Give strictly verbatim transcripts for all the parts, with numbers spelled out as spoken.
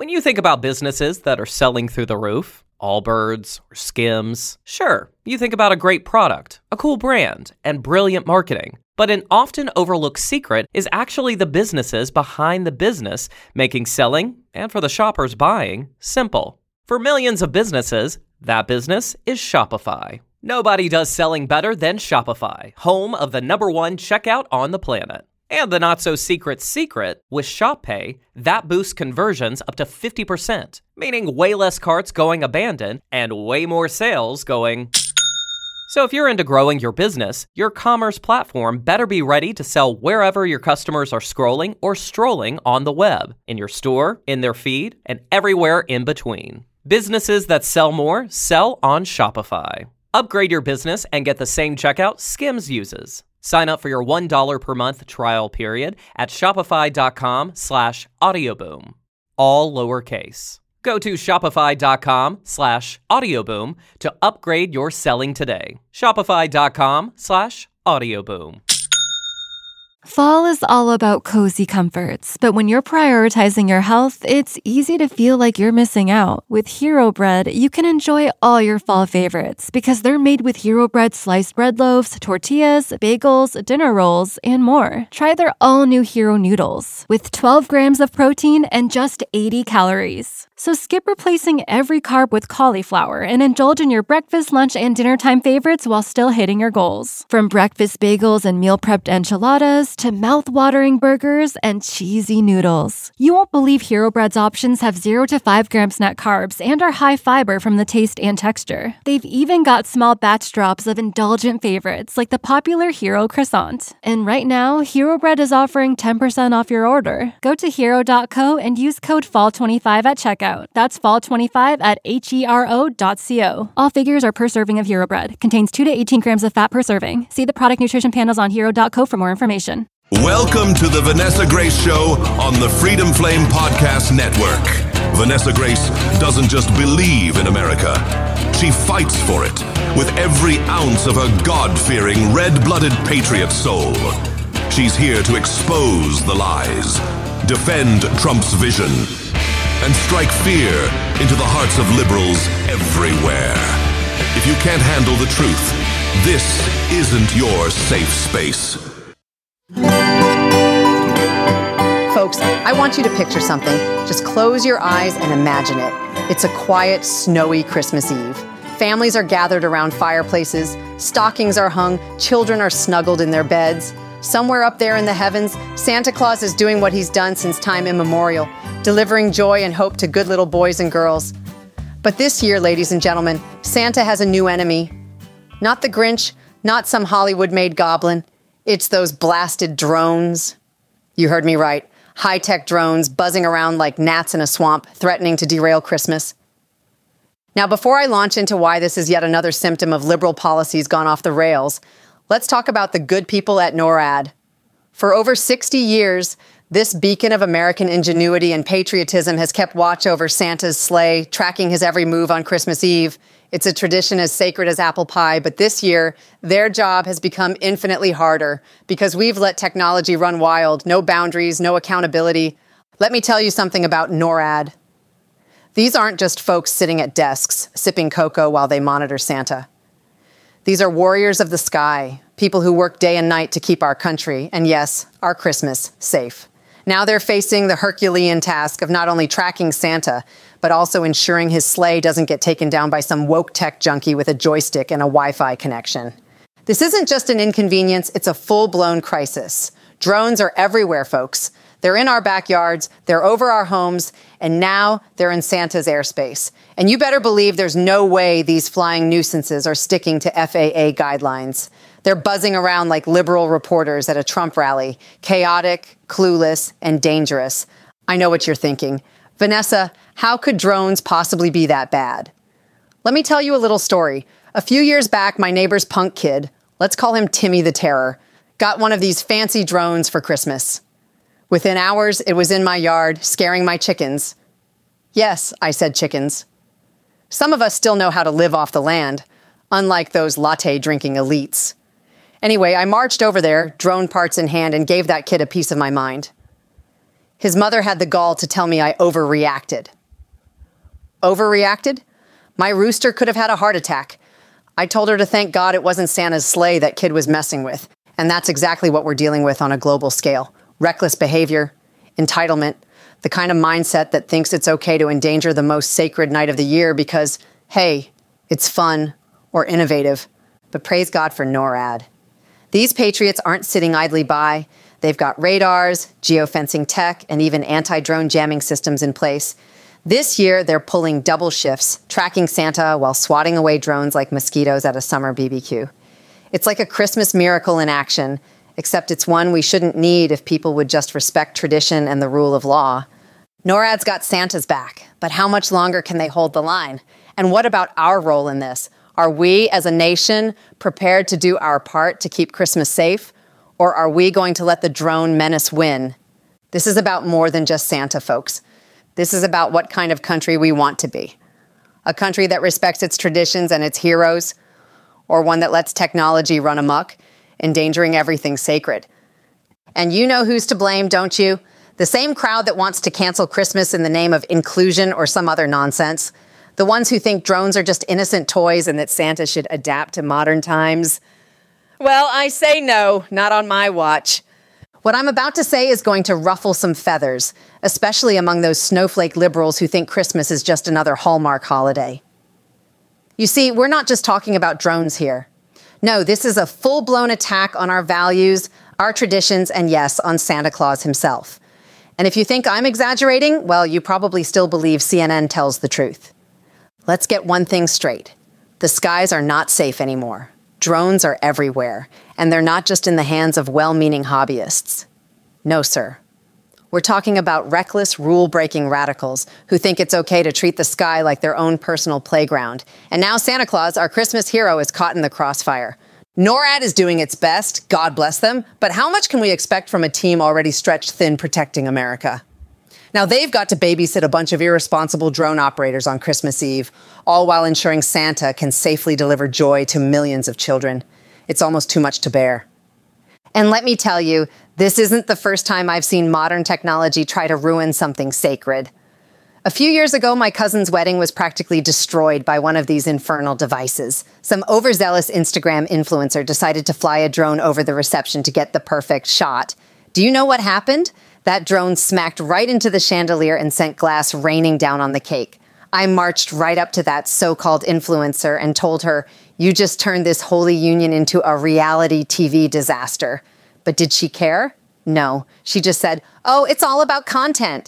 When you think about businesses that are selling through the roof, Allbirds or Skims, sure, you think about a great product, a cool brand, and brilliant marketing. But an often overlooked secret is actually the businesses behind the business, making selling, and for the shoppers buying, simple. For millions of businesses, that business is Shopify. Nobody does selling better than Shopify, home of the number one checkout on the planet. And the not-so-secret secret, with ShopPay, that boosts conversions up to fifty percent, meaning way less carts going abandoned and way more sales going... So if you're into growing your business, your commerce platform better be ready to sell wherever your customers are scrolling or strolling on the web, in your store, in their feed, and everywhere in between. Businesses that sell more sell on Shopify. Upgrade your business and get the same checkout Skims uses. Sign up for your one dollar per month trial period at shopify.com slash audioboom. All lowercase. Go to shopify.com slash audioboom to upgrade your selling today. Shopify.com slash audioboom. Fall is all about cozy comforts, but when you're prioritizing your health, it's easy to feel like you're missing out. With Hero Bread, you can enjoy all your fall favorites because they're made with Hero Bread sliced bread loaves, tortillas, bagels, dinner rolls, and more. Try their all-new Hero Noodles with twelve grams of protein and just eighty calories. So skip replacing every carb with cauliflower and indulge in your breakfast, lunch, and dinner time favorites while still hitting your goals. From breakfast bagels and meal prepped enchiladas to mouth-watering burgers and cheesy noodles. You won't believe Hero Bread's options have zero to five grams net carbs and are high fiber from the taste and texture. They've even got small batch drops of indulgent favorites like the popular Hero Croissant. And right now, Hero Bread is offering ten percent off your order. Go to hero dot co and use code fall twenty-five at checkout. That's fall twenty-five at hero dot co. All figures are per serving of Hero Bread. Contains two to eighteen grams of fat per serving. See the product nutrition panels on hero dot co for more information. Welcome to the Vanessa Grace Show on the Freedom Flame Podcast Network. Vanessa Grace doesn't just believe in America. She fights for it with every ounce of her God-fearing, red-blooded patriot soul. She's here to expose the lies, defend Trump's vision, and strike fear into the hearts of liberals everywhere. If you can't handle the truth, this isn't your safe space. Folks, I want you to picture something. Just close your eyes and imagine it. It's a quiet, snowy Christmas Eve. Families are gathered around fireplaces, stockings are hung, children are snuggled in their beds. Somewhere up there in the heavens, Santa Claus is doing what he's done since time immemorial, delivering joy and hope to good little boys and girls. But this year, ladies and gentlemen, Santa has a new enemy. Not the Grinch, not some Hollywood-made goblin. It's those blasted drones. You heard me right. High-tech drones buzzing around like gnats in a swamp, threatening to derail Christmas. Now, before I launch into why this is yet another symptom of liberal policies gone off the rails, let's talk about the good people at NORAD. For over sixty years, this beacon of American ingenuity and patriotism has kept watch over Santa's sleigh, tracking his every move on Christmas Eve. It's a tradition as sacred as apple pie, but this year, their job has become infinitely harder because we've let technology run wild, no boundaries, no accountability. Let me tell you something about NORAD. These aren't just folks sitting at desks, sipping cocoa while they monitor Santa. These are warriors of the sky, people who work day and night to keep our country, and yes, our Christmas, safe. Now they're facing the Herculean task of not only tracking Santa, but also ensuring his sleigh doesn't get taken down by some woke tech junkie with a joystick and a Wi-Fi connection. This isn't just an inconvenience, it's a full-blown crisis. Drones are everywhere, folks. They're in our backyards, they're over our homes, and now they're in Santa's airspace. And you better believe there's no way these flying nuisances are sticking to F A A guidelines. They're buzzing around like liberal reporters at a Trump rally, chaotic, clueless, and dangerous. I know what you're thinking. Vanessa, how could drones possibly be that bad? Let me tell you a little story. A few years back, my neighbor's punk kid, let's call him Timmy the Terror, got one of these fancy drones for Christmas. Within hours, it was in my yard, scaring my chickens. Yes, I said chickens. Some of us still know how to live off the land, unlike those latte-drinking elites. Anyway, I marched over there, drone parts in hand, and gave that kid a piece of my mind. His mother had the gall to tell me I overreacted. Overreacted? My rooster could have had a heart attack. I told her to thank God it wasn't Santa's sleigh that kid was messing with. And that's exactly what we're dealing with on a global scale. Reckless behavior, entitlement, the kind of mindset that thinks it's okay to endanger the most sacred night of the year because, hey, it's fun or innovative. But praise God for NORAD. These patriots aren't sitting idly by. They've got radars, geofencing tech, and even anti-drone jamming systems in place. This year, they're pulling double shifts, tracking Santa while swatting away drones like mosquitoes at a summer B B Q. It's like a Christmas miracle in action, except it's one we shouldn't need if people would just respect tradition and the rule of law. NORAD's got Santa's back, but how much longer can they hold the line? And what about our role in this? Are we, as a nation, prepared to do our part to keep Christmas safe? Or are we going to let the drone menace win? This is about more than just Santa, folks. This is about what kind of country we want to be. A country that respects its traditions and its heroes, or one that lets technology run amok, endangering everything sacred. And you know who's to blame, don't you? The same crowd that wants to cancel Christmas in the name of inclusion or some other nonsense. The ones who think drones are just innocent toys and that Santa should adapt to modern times. Well, I say no, not on my watch. What I'm about to say is going to ruffle some feathers, especially among those snowflake liberals who think Christmas is just another Hallmark holiday. You see, we're not just talking about drones here. No, this is a full-blown attack on our values, our traditions, and yes, on Santa Claus himself. And if you think I'm exaggerating, well, you probably still believe C N N tells the truth. Let's get one thing straight. The skies are not safe anymore. Drones are everywhere, and they're not just in the hands of well-meaning hobbyists. No, sir. We're talking about reckless, rule-breaking radicals who think it's okay to treat the sky like their own personal playground. And now Santa Claus, our Christmas hero, is caught in the crossfire. NORAD is doing its best, God bless them, but how much can we expect from a team already stretched thin protecting America? Now, they've got to babysit a bunch of irresponsible drone operators on Christmas Eve, all while ensuring Santa can safely deliver joy to millions of children. It's almost too much to bear. And let me tell you, this isn't the first time I've seen modern technology try to ruin something sacred. A few years ago, my cousin's wedding was practically destroyed by one of these infernal devices. Some overzealous Instagram influencer decided to fly a drone over the reception to get the perfect shot. Do you know what happened? That drone smacked right into the chandelier and sent glass raining down on the cake. I marched right up to that so-called influencer and told her, "You just turned this Holy Union into a reality T V disaster." But did she care? No. She just said, "Oh, it's all about content."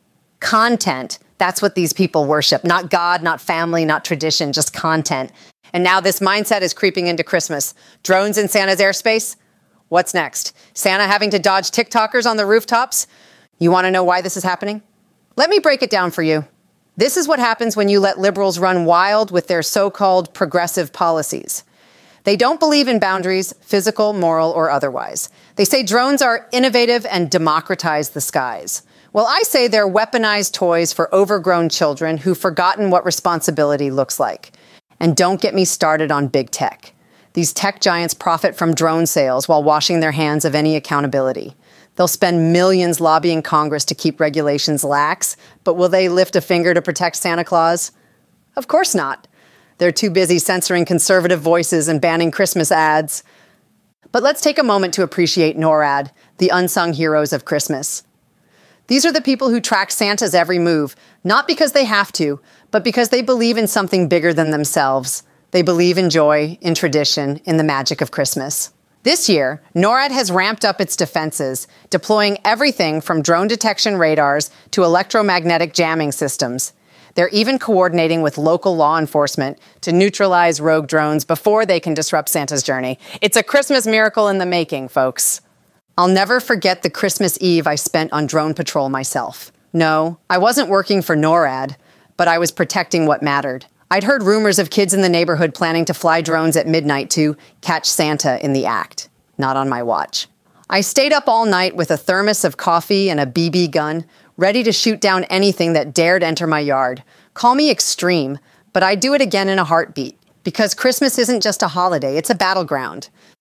Content. That's what these people worship. Not God, not family, not tradition, just content. And now this mindset is creeping into Christmas. Drones in Santa's airspace? What's next? Santa having to dodge TikTokers on the rooftops? You want to know why this is happening? Let me break it down for you. This is what happens when you let liberals run wild with their so-called progressive policies. They don't believe in boundaries, physical, moral, or otherwise. They say drones are innovative and democratize the skies. Well, I say they're weaponized toys for overgrown children who've forgotten what responsibility looks like. And don't get me started on big tech. These tech giants profit from drone sales while washing their hands of any accountability. They'll spend millions lobbying Congress to keep regulations lax, but will they lift a finger to protect Santa Claus? Of course not. They're too busy censoring conservative voices and banning Christmas ads. But let's take a moment to appreciate NORAD, the unsung heroes of Christmas. These are the people who track Santa's every move, not because they have to, but because they believe in something bigger than themselves. They believe in joy, in tradition, in the magic of Christmas. This year, NORAD has ramped up its defenses, deploying everything from drone detection radars to electromagnetic jamming systems. They're even coordinating with local law enforcement to neutralize rogue drones before they can disrupt Santa's journey. It's a Christmas miracle in the making, folks. I'll never forget the Christmas Eve I spent on drone patrol myself. No, I wasn't working for NORAD, but I was protecting what mattered. I'd heard rumors of kids in the neighborhood planning to fly drones at midnight to catch Santa in the act. Not on my watch. I stayed up all night with a thermos of coffee and a B B gun, ready to shoot down anything that dared enter my yard. Call me extreme, but I'd do it again in a heartbeat. Because Christmas isn't just a holiday, it's a battleground.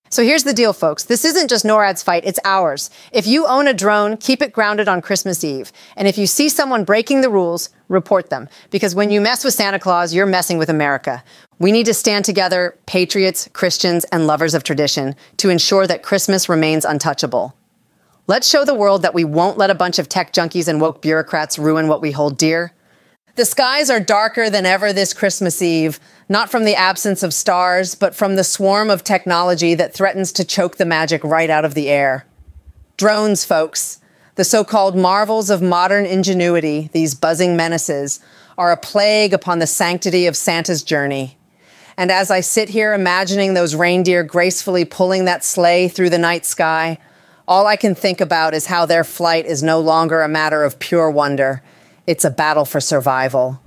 So here's the deal, folks. This isn't just NORAD's fight, it's ours. If you own a drone, keep it grounded on Christmas Eve. And if you see someone breaking the rules, report them. Because when you mess with Santa Claus, you're messing with America. We need to stand together, patriots, Christians, and lovers of tradition, to ensure that Christmas remains untouchable. Let's show the world that we won't let a bunch of tech junkies and woke bureaucrats ruin what we hold dear. The skies are darker than ever this Christmas Eve, not from the absence of stars, but from the swarm of technology that threatens to choke the magic right out of the air. Drones, folks, the so-called marvels of modern ingenuity, these buzzing menaces, are a plague upon the sanctity of Santa's journey. And as I sit here imagining those reindeer gracefully pulling that sleigh through the night sky, all I can think about is how their flight is no longer a matter of pure wonder. It's a battle for survival.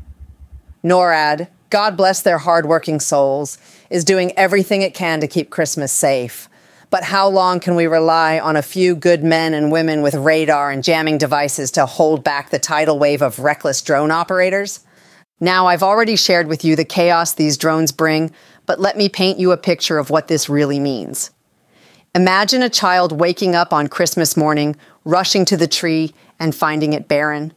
NORAD, God bless their hardworking souls, is doing everything it can to keep Christmas safe. But how long can we rely on a few good men and women with radar and jamming devices to hold back the tidal wave of reckless drone operators? Now, I've already shared with you the chaos these drones bring, but let me paint you a picture of what this really means. Imagine a child waking up on Christmas morning, rushing to the tree, and finding it barren.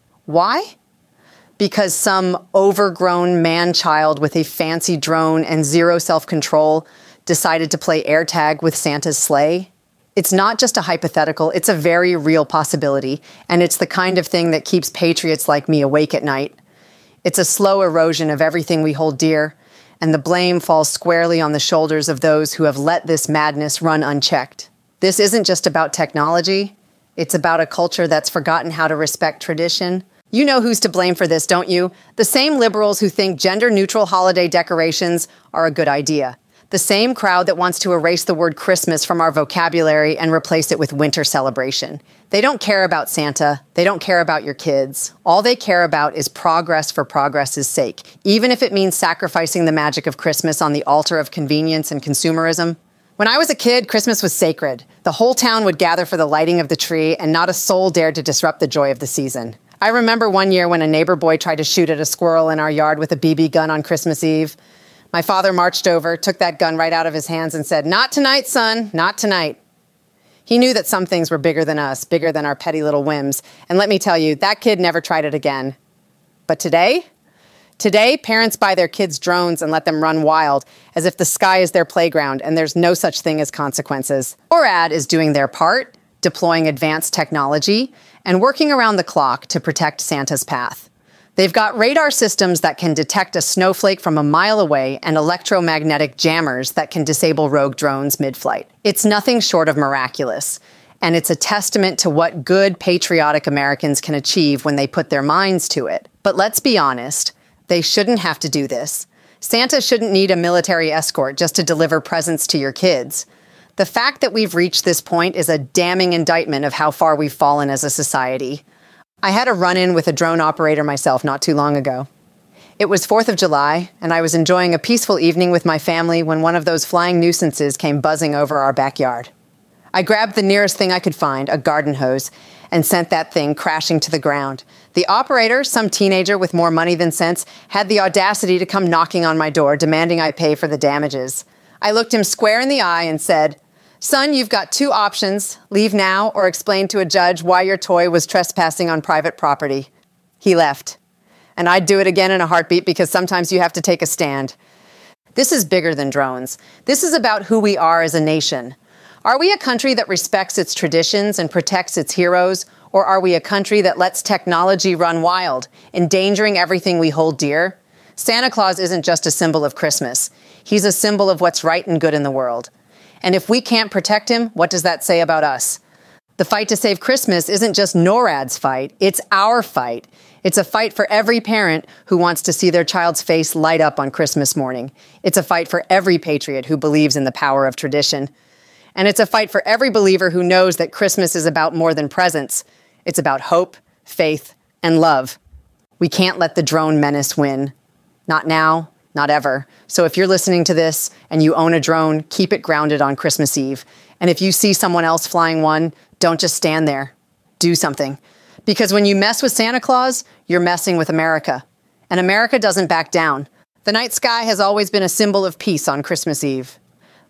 Why? Because some overgrown man-child with a fancy drone and zero self-control decided to play air tag with Santa's sleigh? It's not just a hypothetical, it's a very real possibility, and it's the kind of thing that keeps patriots like me awake at night. It's a slow erosion of everything we hold dear, and the blame falls squarely on the shoulders of those who have let this madness run unchecked. This isn't just about technology, it's about a culture that's forgotten how to respect tradition. You know who's to blame for this, don't you? The same liberals who think gender-neutral holiday decorations are a good idea. The same crowd that wants to erase the word Christmas from our vocabulary and replace it with winter celebration. They don't care about Santa. They don't care about your kids. All they care about is progress for progress's sake, even if it means sacrificing the magic of Christmas on the altar of convenience and consumerism. When I was a kid, Christmas was sacred. The whole town would gather for the lighting of the tree, and not a soul dared to disrupt the joy of the season. I remember one year when a neighbor boy tried to shoot at a squirrel in our yard with a B B gun on Christmas Eve. My father marched over, took that gun right out of his hands and said, "Not tonight, son, not tonight." He knew that some things were bigger than us, bigger than our petty little whims. And let me tell you, that kid never tried it again. But today? Today, parents buy their kids drones and let them run wild, as if the sky is their playground and there's no such thing as consequences. NORAD is doing their part, deploying advanced technology, and working around the clock to protect Santa's path. They've got radar systems that can detect a snowflake from a mile away and electromagnetic jammers that can disable rogue drones mid-flight. It's nothing short of miraculous, and it's a testament to what good, patriotic Americans can achieve when they put their minds to it. But let's be honest, they shouldn't have to do this. Santa shouldn't need a military escort just to deliver presents to your kids. The fact that we've reached this point is a damning indictment of how far we've fallen as a society. I had a run-in with a drone operator myself not too long ago. It was fourth of July, and I was enjoying a peaceful evening with my family when one of those flying nuisances came buzzing over our backyard. I grabbed the nearest thing I could find, a garden hose, and sent that thing crashing to the ground. The operator, some teenager with more money than sense, had the audacity to come knocking on my door, demanding I pay for the damages. I looked him square in the eye and said, "Son, you've got two options. Leave now or explain to a judge why your toy was trespassing on private property." He left. And I'd do it again in a heartbeat because sometimes you have to take a stand. This is bigger than drones. This is about who we are as a nation. Are we a country that respects its traditions and protects its heroes, or are we a country that lets technology run wild, endangering everything we hold dear? Santa Claus isn't just a symbol of Christmas. He's a symbol of what's right and good in the world. And if we can't protect him, what does that say about us? The fight to save Christmas isn't just NORAD's fight, it's our fight. It's a fight for every parent who wants to see their child's face light up on Christmas morning. It's a fight for every patriot who believes in the power of tradition. And it's a fight for every believer who knows that Christmas is about more than presents. It's about hope, faith, and love. We can't let the drone menace win. Not now, not ever. So if you're listening to this and you own a drone, keep it grounded on Christmas Eve. And if you see someone else flying one, don't just stand there. Do something. Because when you mess with Santa Claus, you're messing with America. And America doesn't back down. The night sky has always been a symbol of peace on Christmas Eve.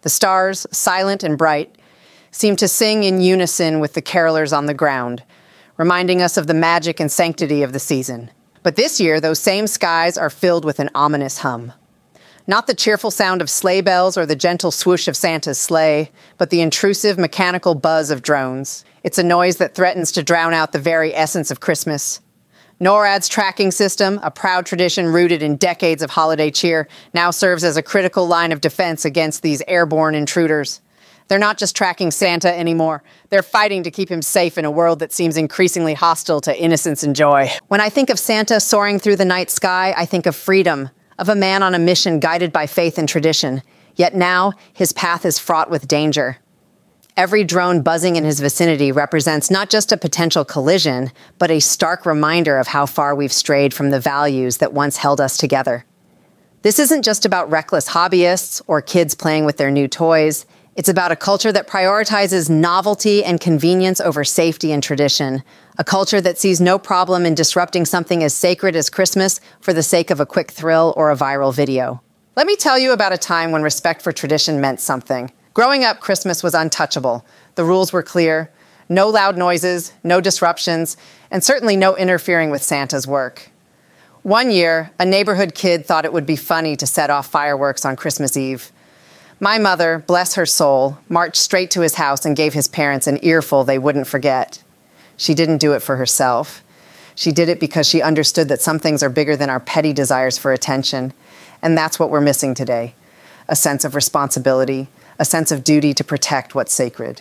The stars, silent and bright, seem to sing in unison with the carolers on the ground, reminding us of the magic and sanctity of the season. But this year, those same skies are filled with an ominous hum. Not the cheerful sound of sleigh bells or the gentle swoosh of Santa's sleigh, but the intrusive mechanical buzz of drones. It's a noise that threatens to drown out the very essence of Christmas. NORAD's tracking system, a proud tradition rooted in decades of holiday cheer, now serves as a critical line of defense against these airborne intruders. They're not just tracking Santa anymore. They're fighting to keep him safe in a world that seems increasingly hostile to innocence and joy. When I think of Santa soaring through the night sky, I think of freedom, of a man on a mission guided by faith and tradition. Yet now, his path is fraught with danger. Every drone buzzing in his vicinity represents not just a potential collision, but a stark reminder of how far we've strayed from the values that once held us together. This isn't just about reckless hobbyists or kids playing with their new toys. It's about a culture that prioritizes novelty and convenience over safety and tradition. A culture that sees no problem in disrupting something as sacred as Christmas for the sake of a quick thrill or a viral video. Let me tell you about a time when respect for tradition meant something. Growing up, Christmas was untouchable. The rules were clear. No loud noises, no disruptions, and certainly no interfering with Santa's work. One year, a neighborhood kid thought it would be funny to set off fireworks on Christmas Eve. My mother, bless her soul, marched straight to his house and gave his parents an earful they wouldn't forget. She didn't do it for herself. She did it because she understood that some things are bigger than our petty desires for attention. And that's what we're missing today. A sense of responsibility, a sense of duty to protect what's sacred.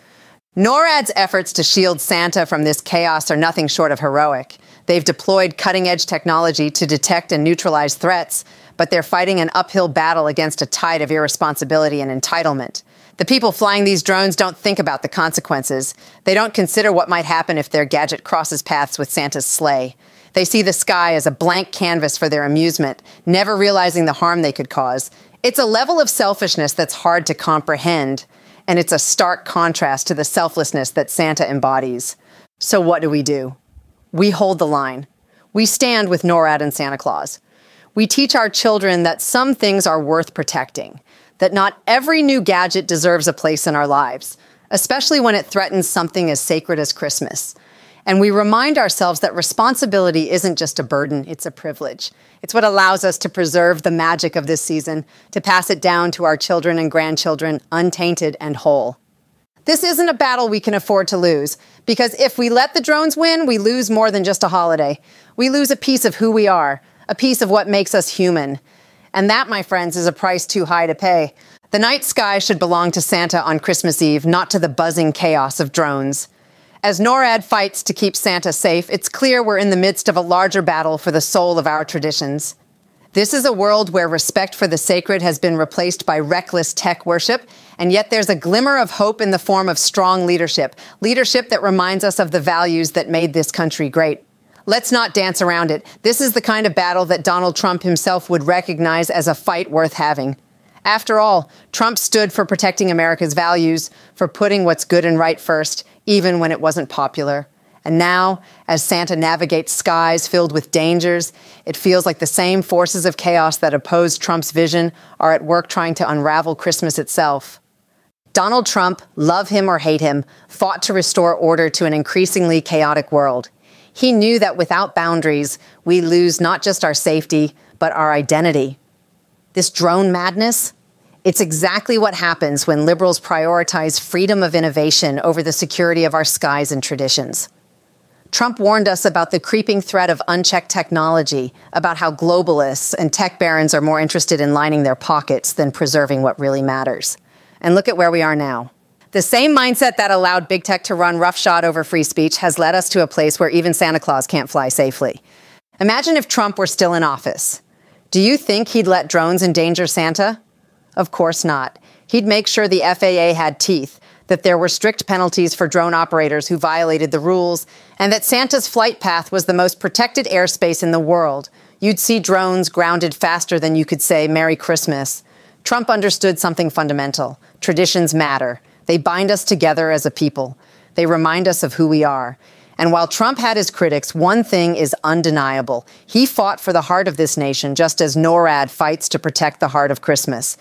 NORAD's efforts to shield Santa from this chaos are nothing short of heroic. They've deployed cutting-edge technology to detect and neutralize threats, but they're fighting an uphill battle against a tide of irresponsibility and entitlement. The people flying these drones don't think about the consequences. They don't consider what might happen if their gadget crosses paths with Santa's sleigh. They see the sky as a blank canvas for their amusement, never realizing the harm they could cause. It's a level of selfishness that's hard to comprehend, and it's a stark contrast to the selflessness that Santa embodies. So what do we do? We hold the line. We stand with NORAD and Santa Claus. We teach our children that some things are worth protecting, that not every new gadget deserves a place in our lives, especially when it threatens something as sacred as Christmas. And we remind ourselves that responsibility isn't just a burden, it's a privilege. It's what allows us to preserve the magic of this season, to pass it down to our children and grandchildren untainted and whole. This isn't a battle we can afford to lose, because if we let the drones win, we lose more than just a holiday. We lose a piece of who we are, a piece of what makes us human. And that, my friends, is a price too high to pay. The night sky should belong to Santa on Christmas Eve, not to the buzzing chaos of drones. As NORAD fights to keep Santa safe, it's clear we're in the midst of a larger battle for the soul of our traditions. This is a world where respect for the sacred has been replaced by reckless tech worship, and yet there's a glimmer of hope in the form of strong leadership, leadership that reminds us of the values that made this country great. Let's not dance around it. This is the kind of battle that Donald Trump himself would recognize as a fight worth having. After all, Trump stood for protecting America's values, for putting what's good and right first, even when it wasn't popular. And now, as Santa navigates skies filled with dangers, it feels like the same forces of chaos that opposed Trump's vision are at work trying to unravel Christmas itself. Donald Trump, love him or hate him, fought to restore order to an increasingly chaotic world. He knew that without boundaries, we lose not just our safety, but our identity. This drone madness, it's exactly what happens when liberals prioritize freedom of innovation over the security of our skies and traditions. Trump warned us about the creeping threat of unchecked technology, about how globalists and tech barons are more interested in lining their pockets than preserving what really matters. And look at where we are now. The same mindset that allowed big tech to run roughshod over free speech has led us to a place where even Santa Claus can't fly safely. Imagine if Trump were still in office. Do you think he'd let drones endanger Santa? Of course not. He'd make sure the F A A had teeth, that there were strict penalties for drone operators who violated the rules, and that Santa's flight path was the most protected airspace in the world. You'd see drones grounded faster than you could say Merry Christmas. Trump understood something fundamental. Traditions matter. They bind us together as a people. They remind us of who we are. And while Trump had his critics, one thing is undeniable. He fought for the heart of this nation, just as NORAD fights to protect the heart of Christmas.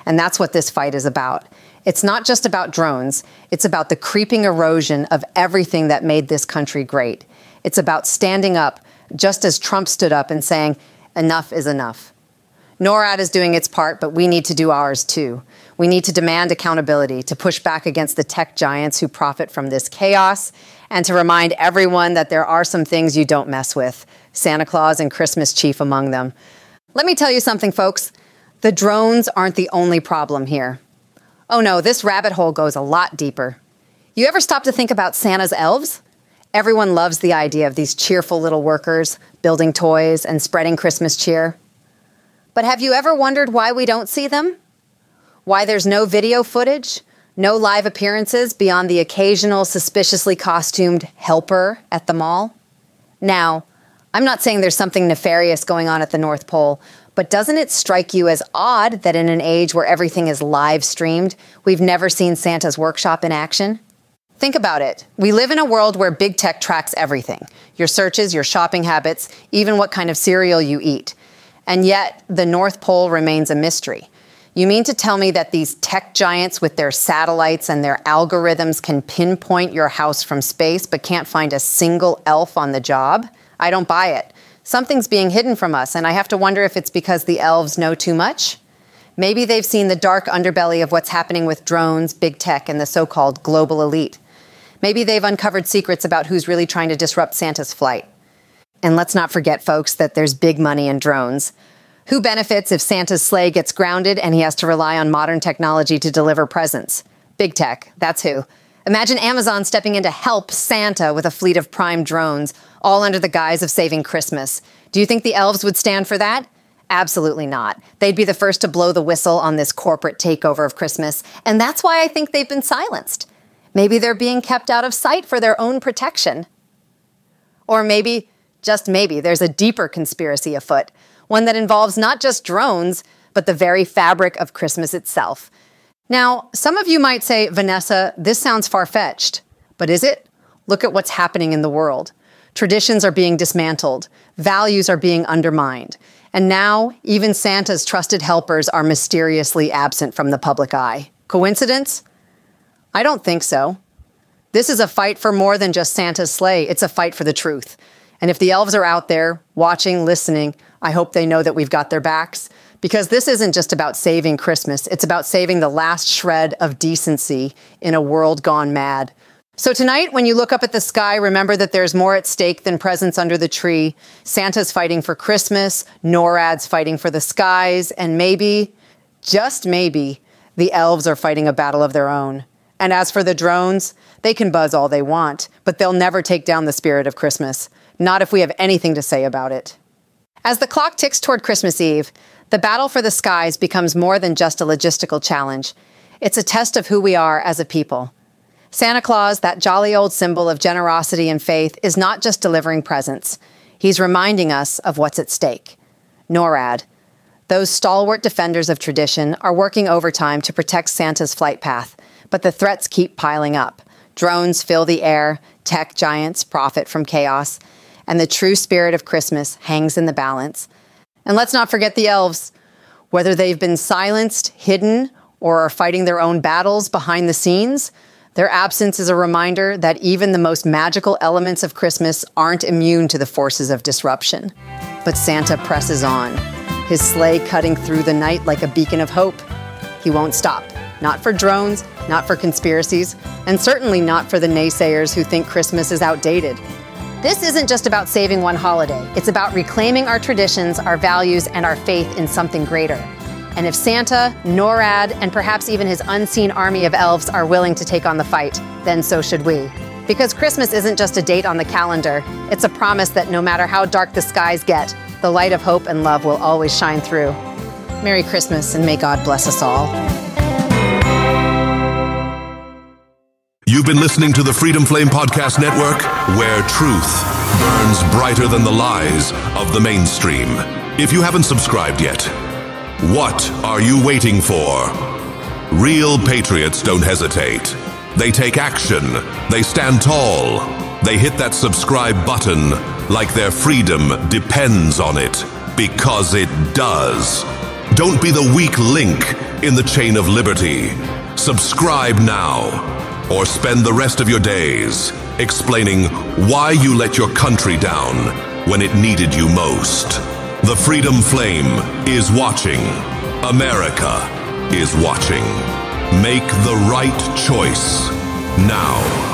And that's what this fight is about. It's not just about drones. It's about the creeping erosion of everything that made this country great. It's about standing up, just as Trump stood up and saying, enough is enough. NORAD is doing its part, but we need to do ours too. We need to demand accountability, to push back against the tech giants who profit from this chaos, and to remind everyone that there are some things you don't mess with, Santa Claus and Christmas chief among them. Let me tell you something, folks. The drones aren't the only problem here. Oh no, this rabbit hole goes a lot deeper. You ever stop to think about Santa's elves? Everyone loves the idea of these cheerful little workers building toys and spreading Christmas cheer. But have you ever wondered why we don't see them? Why there's no video footage, no live appearances beyond the occasional suspiciously costumed helper at the mall? Now, I'm not saying there's something nefarious going on at the North Pole, but doesn't it strike you as odd that in an age where everything is live streamed, we've never seen Santa's workshop in action? Think about it. We live in a world where big tech tracks everything. Your searches, your shopping habits, even what kind of cereal you eat. And yet, the North Pole remains a mystery. You mean to tell me that these tech giants with their satellites and their algorithms can pinpoint your house from space but can't find a single elf on the job? I don't buy it. Something's being hidden from us, and I have to wonder if it's because the elves know too much? Maybe they've seen the dark underbelly of what's happening with drones, big tech, and the so-called global elite. Maybe they've uncovered secrets about who's really trying to disrupt Santa's flight. And let's not forget, folks, that there's big money in drones. Who benefits if Santa's sleigh gets grounded and he has to rely on modern technology to deliver presents? Big tech, that's who. Imagine Amazon stepping in to help Santa with a fleet of prime drones, all under the guise of saving Christmas. Do you think the elves would stand for that? Absolutely not. They'd be the first to blow the whistle on this corporate takeover of Christmas, and that's why I think they've been silenced. Maybe they're being kept out of sight for their own protection. Or maybe, just maybe, there's a deeper conspiracy afoot, one that involves not just drones, but the very fabric of Christmas itself. Now, some of you might say, Vanessa, this sounds far-fetched. But is it? Look at what's happening in the world. Traditions are being dismantled. Values are being undermined. And now, even Santa's trusted helpers are mysteriously absent from the public eye. Coincidence? I don't think so. This is a fight for more than just Santa's sleigh. It's a fight for the truth. And if the elves are out there, watching, listening, I hope they know that we've got their backs. Because this isn't just about saving Christmas. It's about saving the last shred of decency in a world gone mad. So tonight, when you look up at the sky, remember that there's more at stake than presents under the tree. Santa's fighting for Christmas, NORAD's fighting for the skies, and maybe, just maybe, the elves are fighting a battle of their own. And as for the drones, they can buzz all they want, but they'll never take down the spirit of Christmas. Not if we have anything to say about it. As the clock ticks toward Christmas Eve, the battle for the skies becomes more than just a logistical challenge. It's a test of who we are as a people. Santa Claus, that jolly old symbol of generosity and faith, is not just delivering presents. He's reminding us of what's at stake. NORAD, those stalwart defenders of tradition, are working overtime to protect Santa's flight path, but the threats keep piling up. Drones fill the air, tech giants profit from chaos, and the true spirit of Christmas hangs in the balance. And let's not forget the elves. Whether they've been silenced, hidden, or are fighting their own battles behind the scenes, their absence is a reminder that even the most magical elements of Christmas aren't immune to the forces of disruption. But Santa presses on, his sleigh cutting through the night like a beacon of hope. He won't stop. Not for drones, not for conspiracies, and certainly not for the naysayers who think Christmas is outdated. This isn't just about saving one holiday. It's about reclaiming our traditions, our values, and our faith in something greater. And if Santa, NORAD, and perhaps even his unseen army of elves are willing to take on the fight, then so should we. Because Christmas isn't just a date on the calendar. It's a promise that no matter how dark the skies get, the light of hope and love will always shine through. Merry Christmas, and may God bless us all. You've been listening to the Freedom Flame Podcast Network, where truth burns brighter than the lies of the mainstream. If you haven't subscribed yet, what are you waiting for? Real patriots don't hesitate. They take action. They stand tall. They hit that subscribe button like their freedom depends on it, because it does. Don't be the weak link in the chain of liberty. Subscribe now, or spend the rest of your days explaining why you let your country down when it needed you most. The Freedom Flame is watching. America is watching. Make the right choice now.